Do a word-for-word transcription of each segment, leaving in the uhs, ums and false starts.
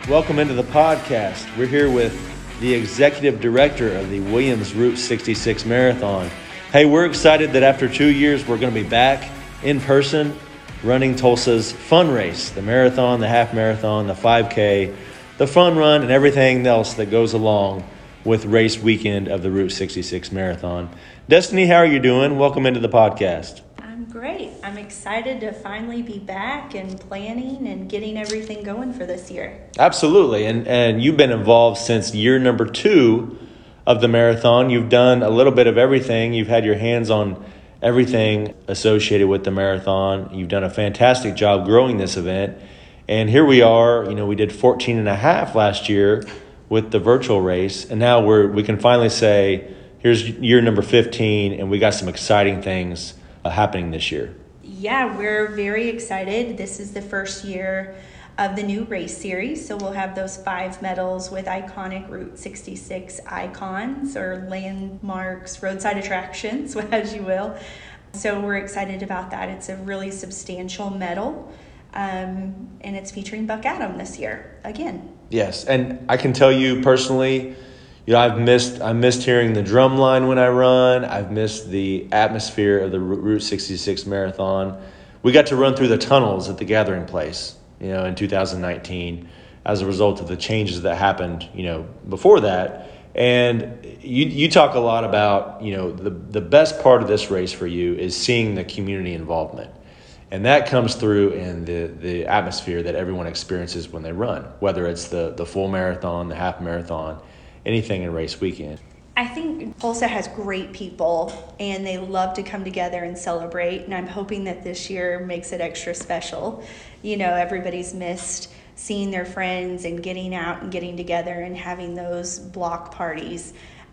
Welcome into the podcast. We're here with the executive director of the Williams Route sixty-six Marathon. Hey, we're excited that after two years, we're going to be back in person running Tulsa's fun race, the marathon, the half marathon, the five K, the fun run, and everything else that goes along with race weekend of the Route sixty-six Marathon. Destiny, how are you doing? Welcome into the podcast. I'm great. I'm excited to finally be back and planning and getting everything going for this year. Absolutely. And and you've been involved since year number two of the marathon. You've done a little bit of everything. You've had your hands on everything associated with the marathon. You've done a fantastic job growing this event. And here we are, you know, we did fourteen and a half last year with the virtual race. And now we're we can finally say, here's year number fifteen, and we got some exciting things uh, happening this year. Yeah, we're very excited. This is the first year of the new race series. So we'll have those five medals with iconic Route sixty-six icons or landmarks, roadside attractions, as you will. So we're excited about that. It's a really substantial medal. Um, and it's featuring Buck Adam this year again. Yes, and I can tell you personally, you know, I've missed I missed hearing the drum line when I run. I've missed the atmosphere of the Route sixty-six Marathon. We got to run through the tunnels at the Gathering Place, you know, in two thousand nineteen as a result of the changes that happened, you know, before that. And you you talk a lot about, you know, the the best part of this race for you is seeing the community involvement. And that comes through in the, the atmosphere that everyone experiences when they run, whether it's the, the full marathon, the half marathon, anything in race weekend. I think Tulsa has great people and they love to come together and celebrate. And I'm hoping that this year makes it extra special. You know, everybody's missed seeing their friends and getting out and getting together and having those block parties.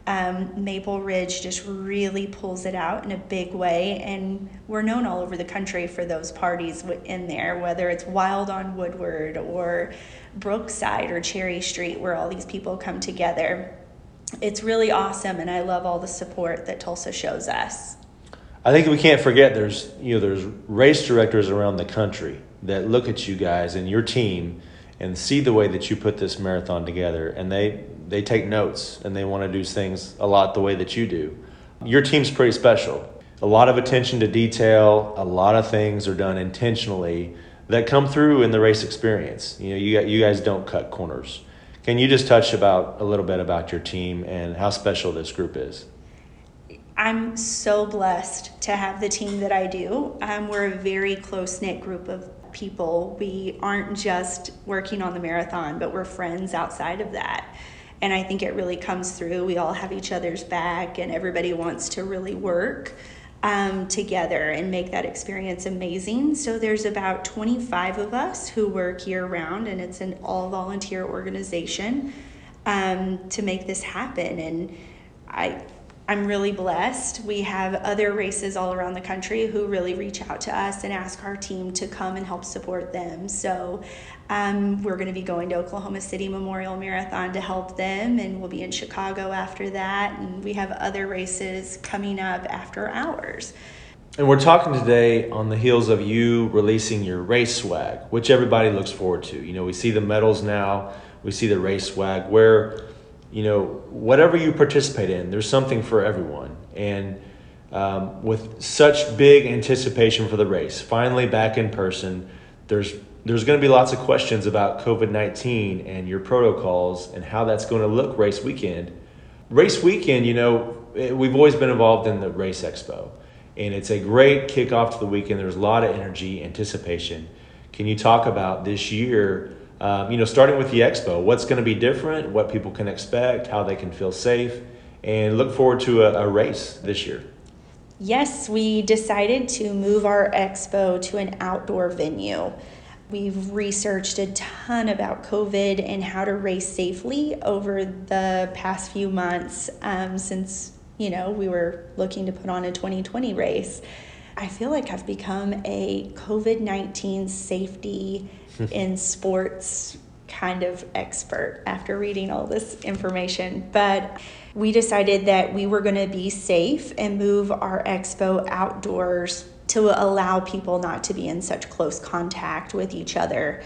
Um, Maple Ridge just really pulls it out in a big way, and we're known all over the country for those parties in there, whether it's Wild on Woodward or Brookside or Cherry Street, where all these people come together. It's really awesome, and I love all the support that Tulsa shows us. I think we can't forget there's you know there's race directors around the country that look at you guys and your team and see the way that you put this marathon together, and they they take notes and they want to do things a lot the way that you do. Your team's pretty special. A lot of attention to detail, a lot of things are done intentionally that come through in the race experience. You know, you you guys don't cut corners. Can you just touch about a little bit about your team and how special this group is? I'm so blessed to have the team that I do. Um, we're a very close-knit group of people. We aren't just working on the marathon, but we're friends outside of that. And I think it really comes through. We all have each other's back, and everybody wants to really work um, together and make that experience amazing. So there's about twenty-five of us who work year-round, and it's an all-volunteer organization um, to make this happen. And I I'm really blessed. We have other races all around the country who really reach out to us and ask our team to come and help support them. So um, we're going to be going to Oklahoma City Memorial Marathon to help them, and we'll be in Chicago after that. And we have other races coming up after ours. And we're talking today on the heels of you releasing your race swag, which everybody looks forward to. You know, we see the medals now, we see the race swag where, you know, whatever you participate in, there's something for everyone. And um, with such big anticipation for the race, finally back in person, there's there's going to be lots of questions about covid nineteen and your protocols and how that's going to look race weekend. Race weekend, you know, we've always been involved in the Race Expo, and it's a great kickoff to the weekend. There's a lot of energy, anticipation. Can you talk about this year, Um, you know, starting with the expo, what's going to be different, what people can expect, how they can feel safe, and look forward to a, a race this year? Yes, we decided to move our expo to an outdoor venue. We've researched a ton about COVID and how to race safely over the past few months um, since, you know, we were looking to put on a twenty twenty race. I feel like I've become a covid nineteen safety in sports kind of expert after reading all this information. But we decided that we were going to be safe and move our expo outdoors to allow people not to be in such close contact with each other.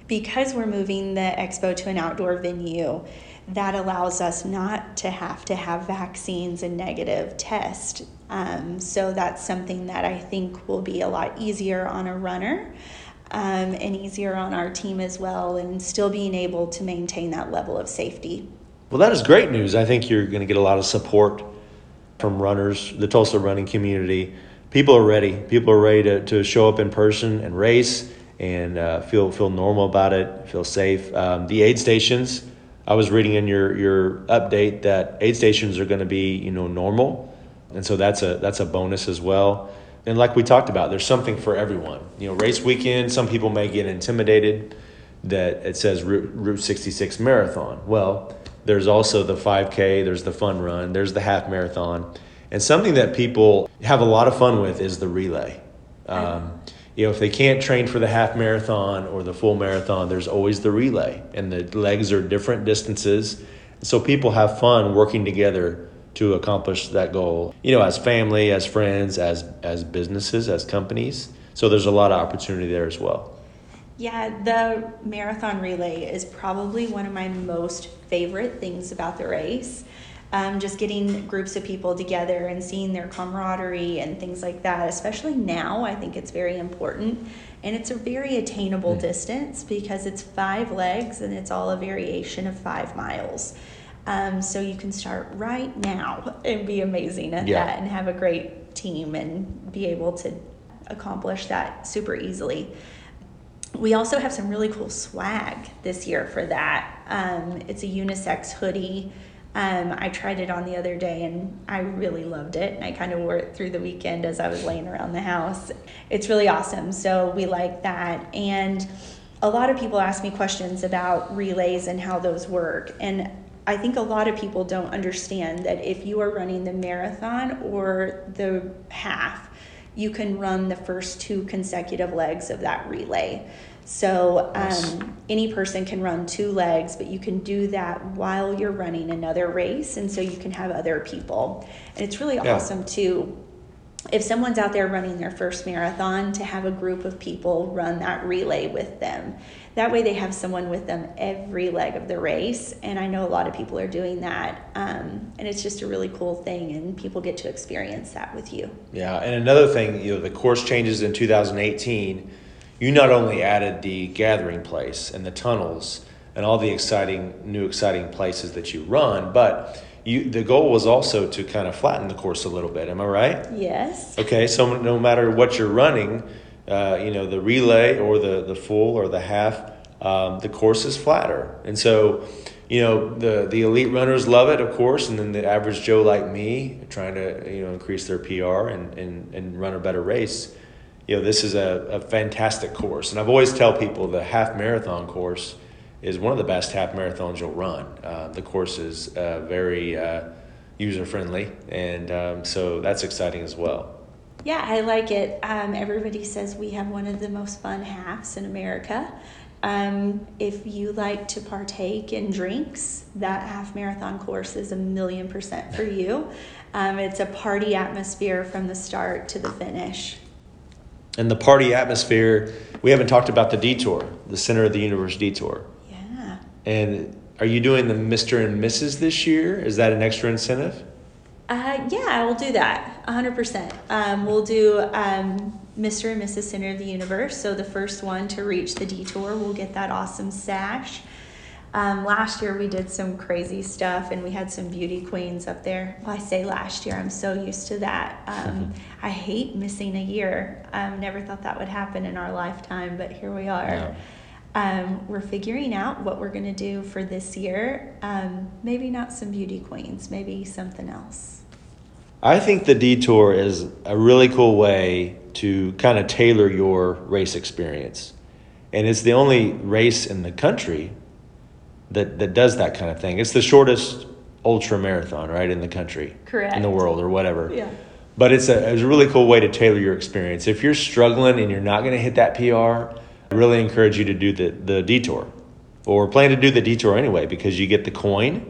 Because we're moving the expo to an outdoor venue, that allows us not to have to have vaccines and negative tests. Um, so that's something that I think will be a lot easier on a runner, um, and easier on our team as well, and still being able to maintain that level of safety. Well, that is great news. I think you're going to get a lot of support from runners, the Tulsa running community. People are ready. People are ready to, to show up in person and race and uh, feel feel normal about it, feel safe. Um, the aid stations, I was reading in your your update that aid stations are going to be, you know, normal, and so that's a that's a bonus as well. And like we talked about, there's something for everyone. You know, race weekend, some people may get intimidated that it says Route, Route sixty-six Marathon. Well, there's also the five K, there's the fun run, there's the half marathon, and something that people have a lot of fun with is the relay. Um, You know, if they can't train for the half marathon or the full marathon, there's always the relay, and the legs are different distances. So people have fun working together to accomplish that goal, you know, as family, as friends, as as businesses, as companies. So there's a lot of opportunity there as well. Yeah, the marathon relay is probably one of my most favorite things about the race. Um, just getting groups of people together and seeing their camaraderie and things like that, especially now, I think it's very important. And it's a very attainable mm. distance because it's five legs and it's all a variation of five miles. Um, so you can start right now and be amazing at yeah. that and have a great team and be able to accomplish that super easily. We also have some really cool swag this year for that. Um, it's a unisex hoodie. Um, I tried it on the other day and I really loved it. And I kind of wore it through the weekend as I was laying around the house. It's really awesome. So we like that. And a lot of people ask me questions about relays and how those work. And I think a lot of people don't understand that if you are running the marathon or the half, you can run the first two consecutive legs of that relay. So um, any person can run two legs, but you can do that while you're running another race, and so you can have other people. And it's really yeah. awesome too, if someone's out there running their first marathon, to have a group of people run that relay with them. That way they have someone with them every leg of the race, and I know a lot of people are doing that, um, and it's just a really cool thing, and people get to experience that with you. Yeah, and another thing, you know, the course changes in two thousand eighteen. You not only added the gathering place and the tunnels and all the exciting, new exciting places that you run, but you, the goal was also to kind of flatten the course a little bit. Am I right? Yes. Okay, so no matter what you're running, uh, you know, the relay or the, the full or the half, um, the course is flatter. And so, you know, the, the elite runners love it, of course, and then the average Joe like me trying to, you know, increase their P R and, and, and run a better race. You know, this is a, a fantastic course. And I've always tell people the half marathon course is one of the best half marathons you'll run. Uh, the course is uh, very uh, user-friendly, and um, so that's exciting as well. Yeah, I like it. Um, everybody says we have one of the most fun halves in America. Um, if you like to partake in drinks, that half marathon course is a million percent for you. Um, it's a party atmosphere from the start to the finish. And the party atmosphere, we haven't talked about the detour, the Center of the Universe detour. Yeah. And are you doing the Mister and Missus this year? Is that an extra incentive? Uh, yeah, we'll do that, one hundred percent. Um, we'll do um, Mister and Missus Center of the Universe. So the first one to reach the detour will get that awesome sash. Um, last year we did some crazy stuff and we had some beauty queens up there. Well, I say last year, I'm so used to that. Um, I hate missing a year. Um, never thought that would happen in our lifetime, but here we are. Yeah. Um, we're figuring out what we're going to do for this year. Um, maybe not some beauty queens, maybe something else. I think the detour is a really cool way to kind of tailor your race experience. And it's the only race in the country that, that does that kind of thing. It's the shortest ultra marathon, right, in the country. Correct. In the world or whatever. Yeah. But it's a, it's a really cool way to tailor your experience. If you're struggling and you're not going to hit that P R, I really encourage you to do the, the detour. Or plan to do the detour anyway, because you get the coin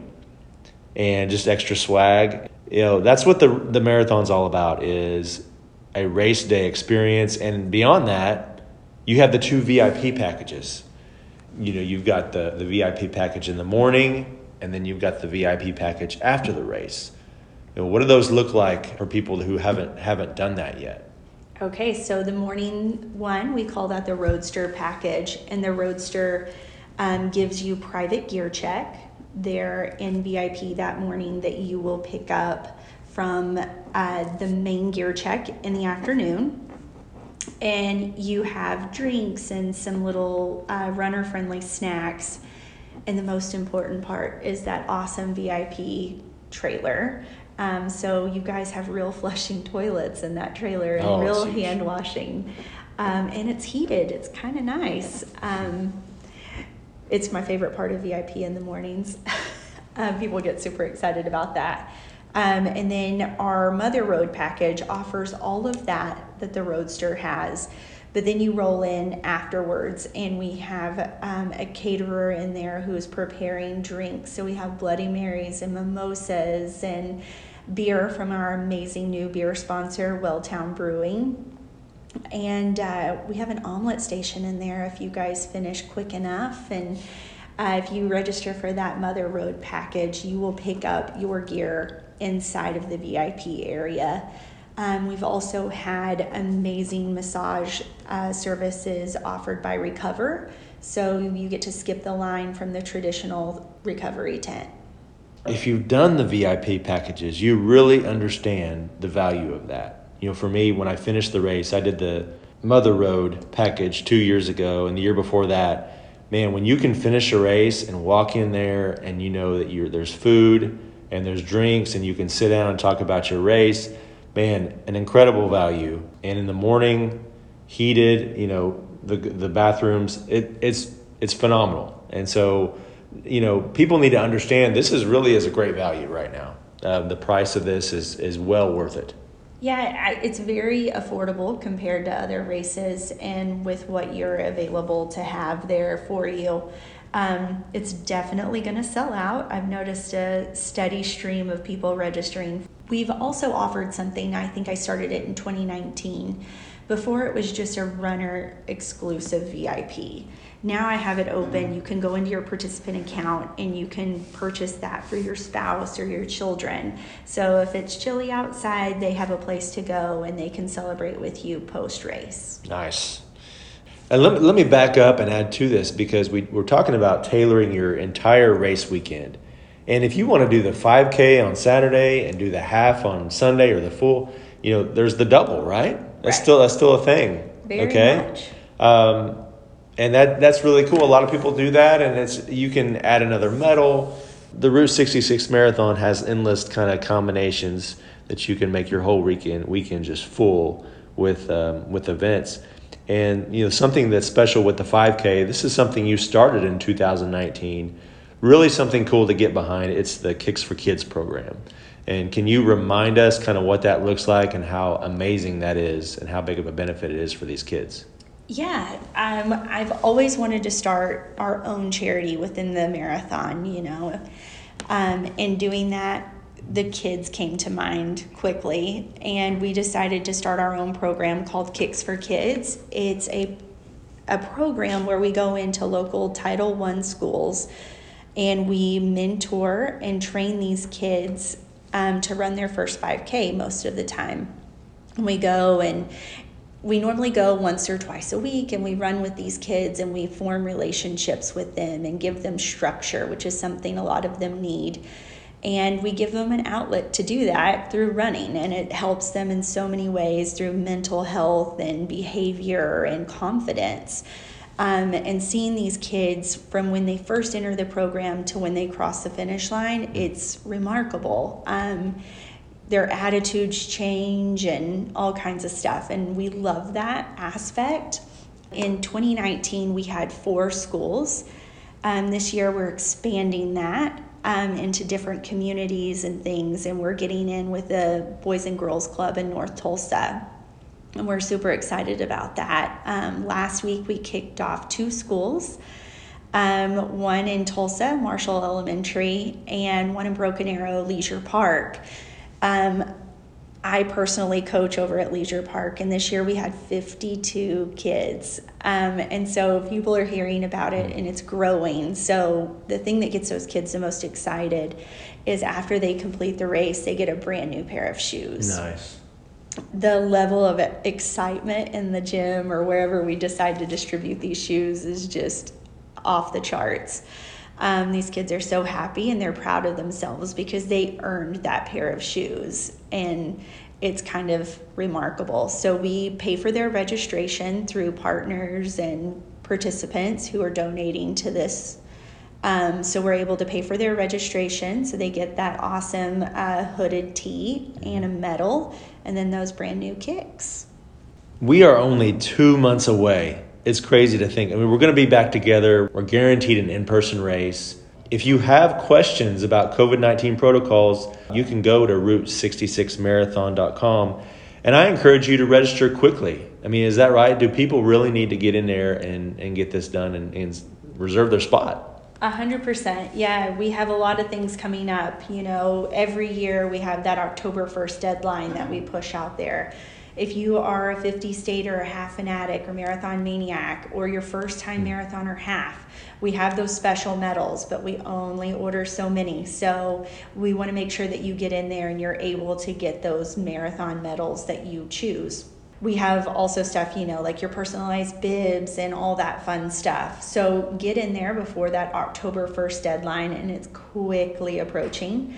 and just extra swag. You know, that's what the the marathon's all about, is a race day experience. And beyond that, you have the two V I P packages. you know, you've got the, the V I P package in the morning, and then you've got the V I P package after the race. You know, what do those look like for people who haven't haven't done that yet? Okay, so the morning one, we call that the Roadster package, and the Roadster um, gives you private gear check there in V I P that morning that you will pick up from uh, the main gear check in the afternoon. And you have drinks and some little uh, runner-friendly snacks. And the most important part is that awesome V I P trailer. Um, so you guys have real flushing toilets in that trailer and Oh, real it's huge. hand washing. Um, and it's heated. It's kind of nice. Um, it's my favorite part of V I P in the mornings. um, people get super excited about that. Um, and then our Mother Road package offers all of that that the Roadster has. But then you roll in afterwards, and we have um, a caterer in there who is preparing drinks. So we have Bloody Marys and mimosas and beer from our amazing new beer sponsor, Welltown Brewing. And uh, we have an omelet station in there if you guys finish quick enough. And uh, if you register for that Mother Road package, you will pick up your gear inside of the V I P area. Um, we've also had amazing massage uh, services offered by Recover. So you get to skip the line from the traditional recovery tent. If you've done the V I P packages, you really understand the value of that. You know, for me, when I finished the race, I did the Mother Road package two years ago, and the year before that. Man, when you can finish a race and walk in there and you know that you're, there's food and there's drinks and you can sit down and talk about your race, man, an incredible value. And in the morning, heated, you know, the the bathrooms, it, it's it's phenomenal. And so, you know, people need to understand this is really is a great value right now. Uh, the price of this is is well worth it. Yeah, I- it's very affordable compared to other races, and with what you're available to have there for you. Um, it's definitely going to sell out. I've noticed a steady stream of people registering. We've also offered something, I think I started it in twenty nineteen. Before it was just a runner exclusive V I P. Now I have it open. You can go into your participant account and you can purchase that for your spouse or your children. So if it's chilly outside, they have a place to go and they can celebrate with you post-race. Nice. And let me, let me back up and add to this, because we, we're talking about tailoring your entire race weekend. And if you want to do the five K on Saturday and do the half on Sunday or the full, you know, there's the double, right? That's Right. still that's still a thing. Very okay? much. Um, and that that's really cool. A lot of people do that, and it's you can add another medal. The Route sixty-six Marathon has endless kind of combinations that you can make your whole weekend weekend just full with um, with events. And you know, something that's special with the five K. This is something you started in two thousand nineteen. Really something cool to get behind. It's the Kicks for Kids program. And can you remind us kind of what that looks like and how amazing that is and how big of a benefit it is for these kids? Yeah, um, I've always wanted to start our own charity within the marathon, you know. Um, and doing that, the kids came to mind quickly, and we decided to start our own program called Kicks for Kids. It's a a program where we go into local Title One schools and we mentor and train these kids um, to run their first five K most of the time. We go and we normally go once or twice a week, and we run with these kids and we form relationships with them and give them structure, which is something a lot of them need. And we give them an outlet to do that through running, and it helps them in so many ways through mental health and behavior and confidence. Um, and seeing these kids from when they first enter the program to when they cross the finish line, it's remarkable. Um, their attitudes change and all kinds of stuff, and we love that aspect. In twenty nineteen, we had four schools. Um, this year, we're expanding that um, into different communities and things, and we're getting in with the Boys and Girls Club in North Tulsa. And we're super excited about that. Um, last week, we kicked off two schools, um, one in Tulsa, Marshall Elementary, and one in Broken Arrow, Leisure Park. Um, I personally coach over at Leisure Park, and this year we had fifty-two kids. Um, and so people are hearing about it, and it's growing. So the thing that gets those kids the most excited is after they complete the race, they get a brand new pair of shoes. Nice. The level of excitement in the gym or wherever we decide to distribute these shoes is just off the charts. Um, these kids are so happy and they're proud of themselves because they earned that pair of shoes, and it's kind of remarkable. So we pay for their registration through partners and participants who are donating to this. Um, so we're able to pay for their registration, so they get that awesome uh, hooded tee and a medal, and then those brand new kicks. We are only two months away. It's crazy to think. I mean, we're going to be back together. We're guaranteed an in-person race. If you have questions about COVID nineteen protocols, you can go to route sixty-six marathon dot com. And I encourage you to register quickly. I mean, is that right? Do people really need to get in there and, and get this done and, and reserve their spot? A hundred percent. Yeah, we have a lot of things coming up. You know, every year we have that October first deadline that we push out there. If you are a fifty state or a half fanatic or marathon maniac or your first time marathon or half, we have those special medals, but we only order so many. So we want to make sure that you get in there and you're able to get those marathon medals that you choose. We have also stuff, you know, like your personalized bibs and all that fun stuff. So get in there before that October first deadline, and it's quickly approaching.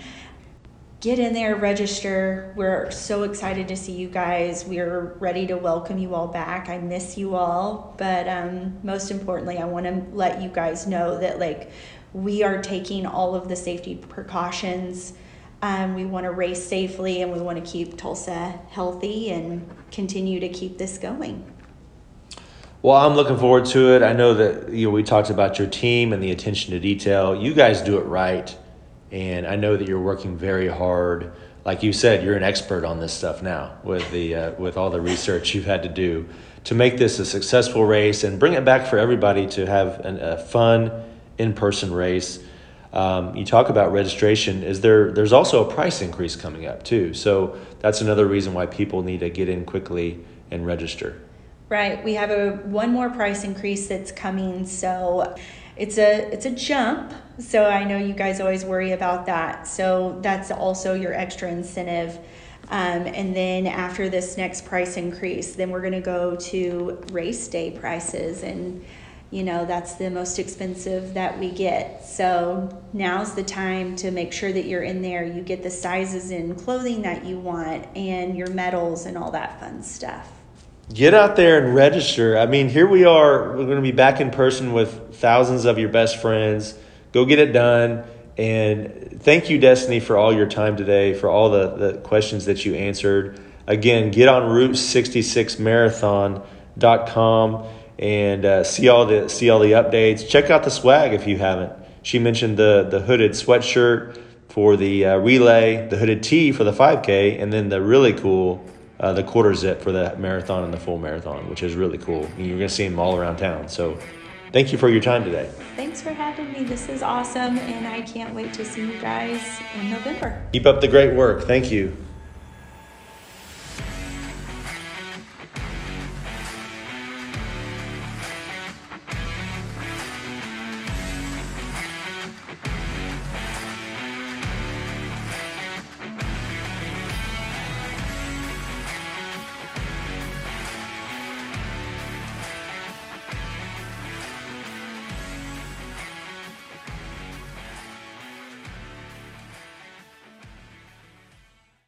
Get in there, register. We're so excited to see you guys. We're ready to welcome you all back. I miss you all. But um, most importantly, I want to let you guys know that like we are taking all of the safety precautions. Um, we want to race safely, and we want to keep Tulsa healthy and continue to keep this going. Well, I'm looking forward to it. I know that you know we talked about your team and the attention to detail. You guys do it right. And I know that you're working very hard. Like you said, you're an expert on this stuff now with the uh, with all the research you've had to do to make this a successful race and bring it back for everybody to have an, a fun in-person race. Um, you talk about registration. Is there? There's also a price increase coming up too. So that's another reason why people need to get in quickly and register. Right. We have a one more price increase that's coming. So it's a it's a jump. So I know you guys always worry about that. So that's also your extra incentive. Um, and then after this next price increase, then we're going to go to race day prices. And, you know, that's the most expensive that we get. So now's the time to make sure that you're in there. You get the sizes in clothing that you want and your medals and all that fun stuff. Get out there and register. I mean, here we are. We're going to be back in person with thousands of your best friends. Go get it done. And thank you, Destiny, for all your time today, for all the, the questions that you answered. Again, get on route sixty-six marathon dot com and uh, see all the see all the updates. Check out the swag if you haven't. She mentioned the, the hooded sweatshirt for the uh, relay, the hooded tee for the five K, and then the really cool uh, the quarter zip for the marathon and the full marathon, which is really cool. And you're going to see them all around town. So thank you for your time today. Thanks for having me. This is awesome, and I can't wait to see you guys in November. Keep up the great work. Thank you.